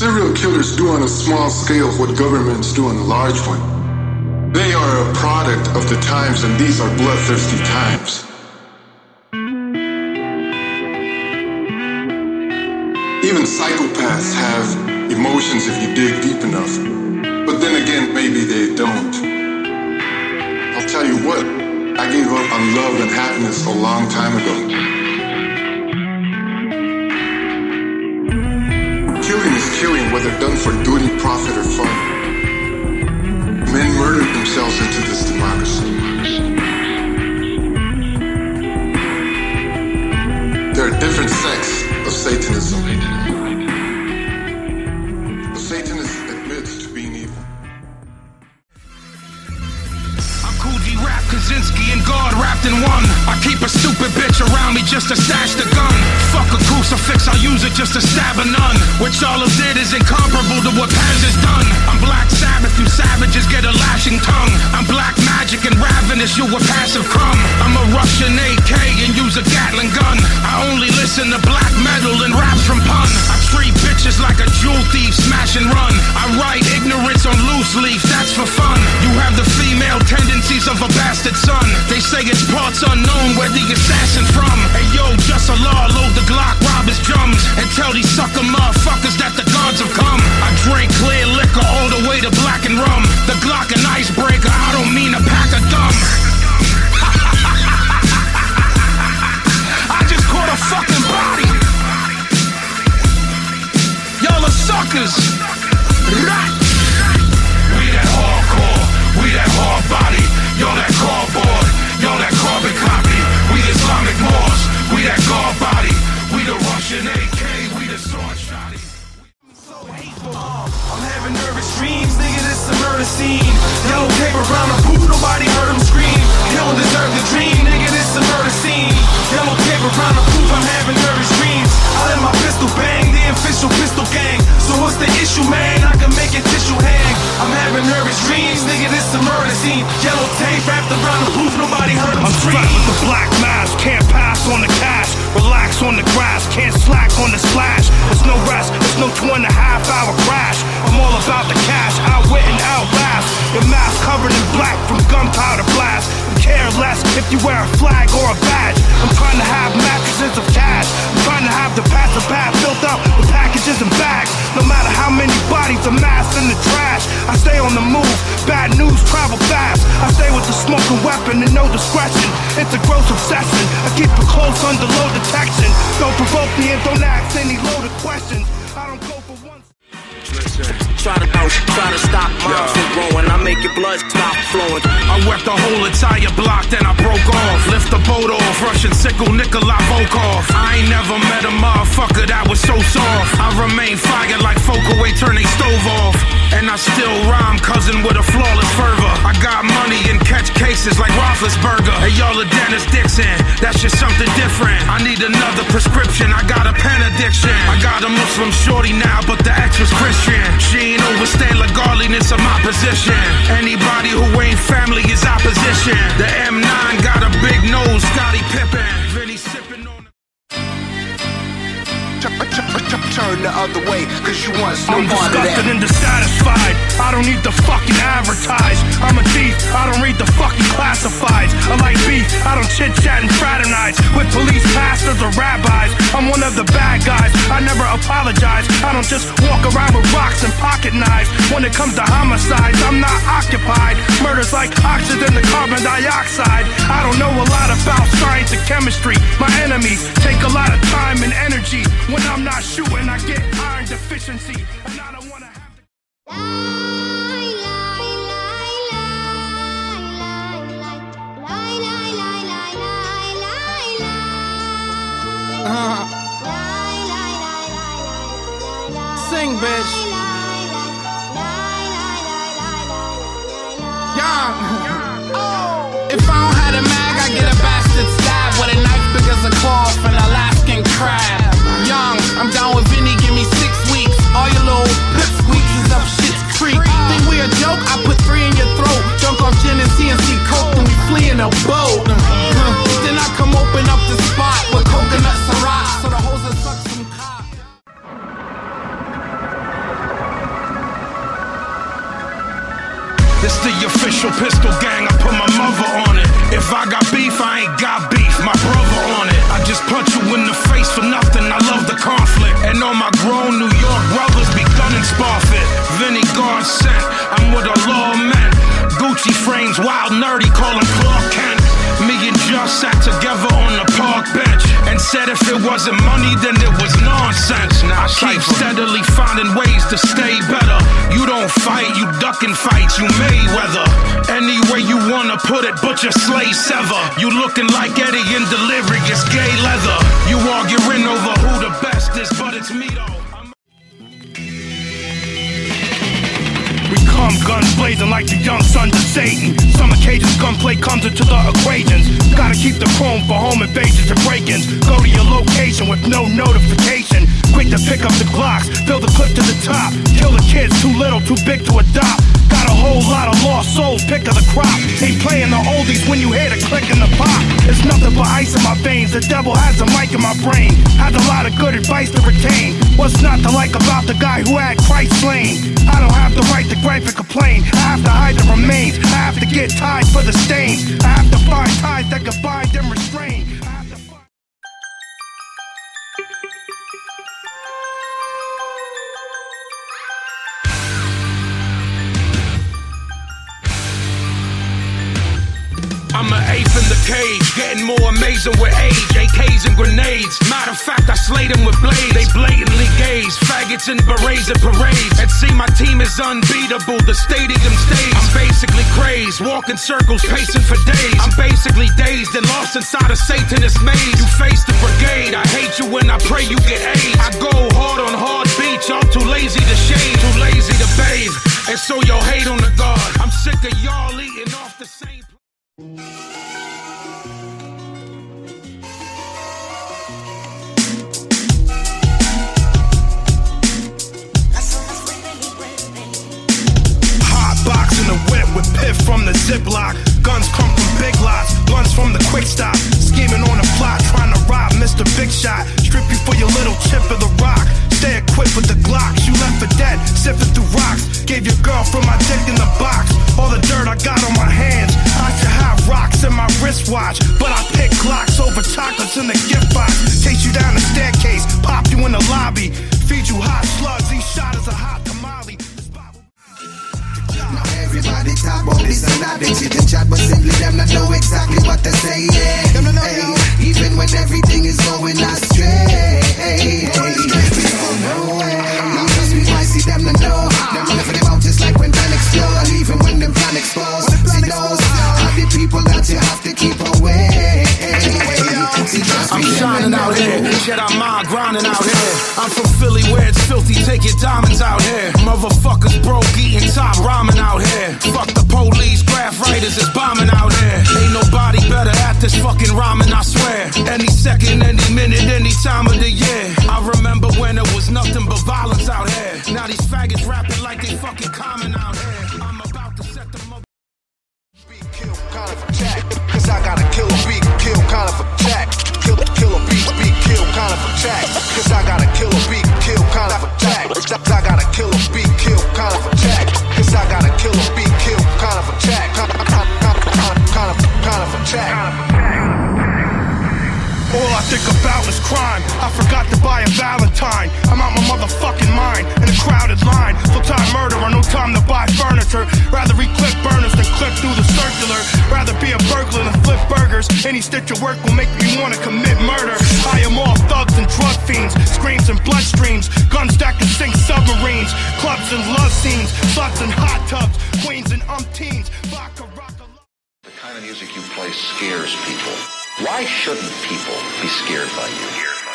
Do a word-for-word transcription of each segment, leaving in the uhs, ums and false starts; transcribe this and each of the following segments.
Serial killers do on a small scale what governments do on a large one. They are a product of the times, and these are bloodthirsty times. Even psychopaths have emotions if you dig deep enough. But then again, maybe they don't. I'll tell you what, I gave up on love and happiness a long time ago. Killing is killing, whether done for duty, profit, or fun. Men murdered themselves into this democracy. There are different sects of Satanism. The Satanist admits to being evil. I'm Cool G Rap, Kaczynski, and God wrapped in one. I keep a stupid bitch around me just to stash the gun. Fuck a crucifix, I'll use it just to stab a nun. Which all of did is incomparable to what Paz has done. I'm Black Sabbath, you savages get a lashing tongue. I'm black magic and ravenous, you a passive crumb. I'm a Russian A K and use a Gatling gun. I only listen to black metal and raps from pun. I treat bitches like a jewel thief, smash and run. I write ignorance on loose leaf, that's for fun. You have the female tendencies of a bastard son. They say it's parts unknown where the assassin from. Hey yo, just a law, load the Glock, rob his drums, and tell these sucker motherfuckers that the gods have come. I drink clear liquor all the way to black and rum. The Glock an icebreaker, I don't mean a pack of dumb. I just caught a fucking body. Y'all are suckers. We that hardcore, we that hard body. Y'all that cardboard, y'all that carbon copy. We Islamic Moors, we that guard body. We the Russian A K, we the sword shotty. So hateful, I'm having nervous dreams, nigga, this a murder scene. Yellow paper around the booth, nobody heard him scream. You don't deserve the dream, nigga, this a murder scene. Yellow paper around the booth, I'm having nervous dreams. I let my pistol bang, the official pistol gang. So what's the issue, man? I can make it tissue hang. I'm having nervous dreams, nigga, this a murder scene. Yellow tape wrapped around the booth, nobody heard him scream. I'm strapped with the black mask, can't pass on the cash. Relax on the grass, can't slack on the splash. There's no rest, there's no two and a half hour crash. I'm all about the cash, outwit and outlast. Your mask covered in black from gunpowder blast. And care less if you wear a flag or a badge. I'm trying to have mattresses of cash. I'm trying to have the passive path filled up with packages and bags. No matter how many bodies amassed in the trash, I stay on the move, bad news travel fast. I stay with the smoking weapon and no discretion. It's a gross obsession, I keep it close under low detection. Don't provoke me and don't ask any loaded questions. I don't go for one. Try to out, try to stop moms from growing. I make your blood stop flowing. I wept the whole entire block, then I broke off. Lift the boat off, Russian sickle, Nikolai Volkov. I ain't never met a motherfucker that was so soft. I remain fire like Folkaway, turn they stove off. And I still rhyme, cousin, with a flawless fervor. I got money and catch cases like Roethlisberger. Hey, y'all are Dennis Dixon, that's just something different. I need another prescription, I got a pen addiction. I got a Muslim shorty now, but the ex was Christian. She ain't overstand the godliness of my position. Anybody who ain't family is opposition. The M nine got a big nose, Scottie Pippen. Vinny sipping on the turn the other way, cause you want no I'm part of that. disgusted and dissatisfied, I don't need to fucking advertise. I'm a thief, I don't read the fucking classifieds. I like beef, I don't chit chat and fraternize with police, pastors, or rabbis. I'm one of the bad guys, I never apologize. I don't just walk around with rocks and pocket knives. When it comes to homicides, I'm not occupied. Murders like oxygen and carbon dioxide. I don't know a lot about science and chemistry. My enemies take a lot of time and energy. When I'm not shooting, I get iron deficiency, and I don't wanna have to. Uh, sing, bitch. Young. If I don't have a mag, I get a bastard stab with a knife big as a claw from an Alaskan crab. Young, I'm down with Vinny, give me six weeks. All your little pipsqueaks is up shit's creek. This the official pistol gang, I put my mother on it. If I got beef, I ain't got beef, my brother on it. I just punch you in the face for nothing, I love the conflict. And all my grown New York brothers be gunning Sparfit. Vinny God sent, I'm with a lawman. Gucci frames, wild nerdy, call him Clark Kent. Me and Just sat together on the park bench and said if it wasn't money, then it was nonsense. Now I keep steadily finding ways to stay better. You don't fight, you ducking fights, you Mayweather. Any way you wanna put it, but your slay sever. You looking like Eddie in Delirious Gay Leather. You arguing over who the best is, but it's me though. We come guns blazing like the young sons of Satan. Some occasions gunplay comes into the equations. Gotta keep the chrome for home invasions and break-ins. Go to your location with no notification. Quick to pick up the Glocks, fill the clip to the top. Kill the kids, too little, too big to adopt. Got a whole lot of lost souls, pick of the crop. Ain't playing the oldies when you hear the click and the pop. It's nothing but ice in my veins, the devil has a mic in my brain. Has a lot of good advice to retain. What's not to like about the guy who had Christ slain? I don't have the right to gripe and complain. I have to hide the remains, I have to get tied for the stains. I have to find ties that can bind and restrain. I have to find I'm an ape in the cage, getting more amazing with age. A Ks and grenades, matter of fact I slayed them with blades. They blatantly gaze, faggots and berets at parades. And see my team is unbeatable, the stadium stage. I'm basically crazed, walking circles, pacing for days. I'm basically dazed and lost inside a Satanist maze. You face the brigade, I hate you when I pray you get AIDS. I go hard on hard beach, I'm too lazy to shave, too lazy to bathe. And so yo hate on the guard, I'm sick of y'all eating off the same. box in the whip with piff from the Ziploc. Guns come from big lots, blunts from the quick stop. Scheming on a plot, trying to rob Mister Big Shot. Strip you for your little chip of the rock. Stay equipped with the Glocks. You left for dead, sipping through rocks. Gave your girl from my dick in the box. All the dirt I got on my hands. I should have rocks in my wristwatch, but I pick Glocks over chocolates in the gift box. Chase you down the staircase, pop you in the lobby. Feed you hot slugs, each shot is a hot tamale. Now everybody talk about this and that. They chit and chat, but simply them not know exactly what to say. Yeah. Them not know. Even when everything is going astray. People know it. Now just we might see them not know. Them running for them out just like when plan explode. Even when them plan expose. See those are the people that you have to keep away. I'm shining out here, shit I'm mind grinding out here. I'm from Philly where it's filthy, take your diamonds out here. Motherfuckers broke, eating top ramen out here. Fuck the police, graph writers is bombing out here. Ain't nobody better at this fucking rhyming, I swear. Any second, any minute, any time of the year. I remember when there was nothing but violence out here. Now these faggots rapping like they fucking common out here. I'm about to set them up. Beat, kill, kind of attack. Cause I gotta kill a beat, kill, kind of attack. Kill, kill a beat, beat, kill, kind of attack. Cause I gotta kill a beat, kill, kind of attack. I gotta kill a beat, kill, kind of attack. Cause I gotta kill a beat, kill, kind of attack. Kind of, kind of, kind of attack. All I think about is crime. I forgot to buy a Valentine. I'm out my motherfucking mind in a crowded line. Full-time murderer, no time to buy furniture. Rather eat clip burners than clip through the circular. Rather be a burglar than flip burgers. Any stitch of work will make me wanna commit murder. I am all thugs and drug fiends, screams and bloodstreams, guns that can sink submarines, clubs and love scenes, sluts and hot tubs, queens and umpteens, vodka, rock. The kind of music you play scares people. Why shouldn't people be scared by you?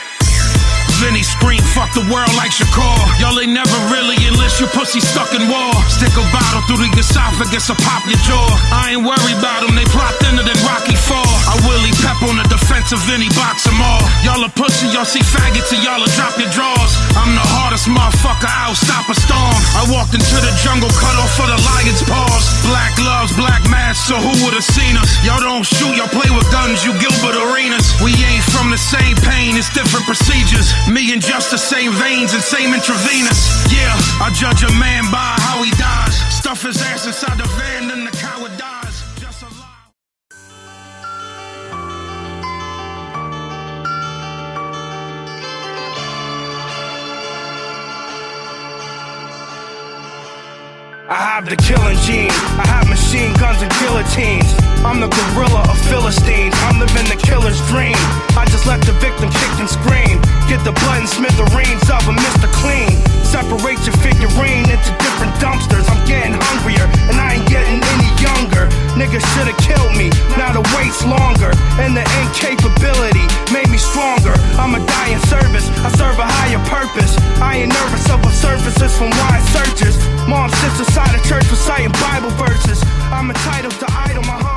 Vinny scream, fuck the world like Shakur. Y'all ain't never really enlist your pussy stuck in war. Stick a bottle through the esophagus or pop your jaw. I ain't worried about them, they plot thinner than Rocky four. I Willie Pep on the defense of Vinny, box them all. Y'all a pussy, y'all see faggots and y'all a drop your drawers. I'm the hardest motherfucker out, stop a storm. I walked into the jungle, cut off for the lion's paws. Black gloves, black mask, so who would've seen us? Y'all don't shoot, y'all play with guns, you Gilbert Arenas. We ain't from the same pain, it's different procedures. Me and just the same veins and same intravenous. Yeah, I judge a man by how he dies. Stuff his ass inside the van, then the coward dies. Just a lie. I have the killing gene. I have machine guns and guillotines. I'm the gorilla of Philistines. I'm living the killer's dream. I just let the victim kick and scream. Get the blood and smithereens of a Mister Clean. Separate your figurine into different dumpsters. I'm getting hungrier and I ain't getting any younger. Niggas should've killed me, now the wait's longer. And the incapability made me stronger. I'm a dying service, I serve a higher purpose. I ain't nervous of a surfaces from wide searches. Mom sits aside a church reciting Bible verses. I'm entitled to idle my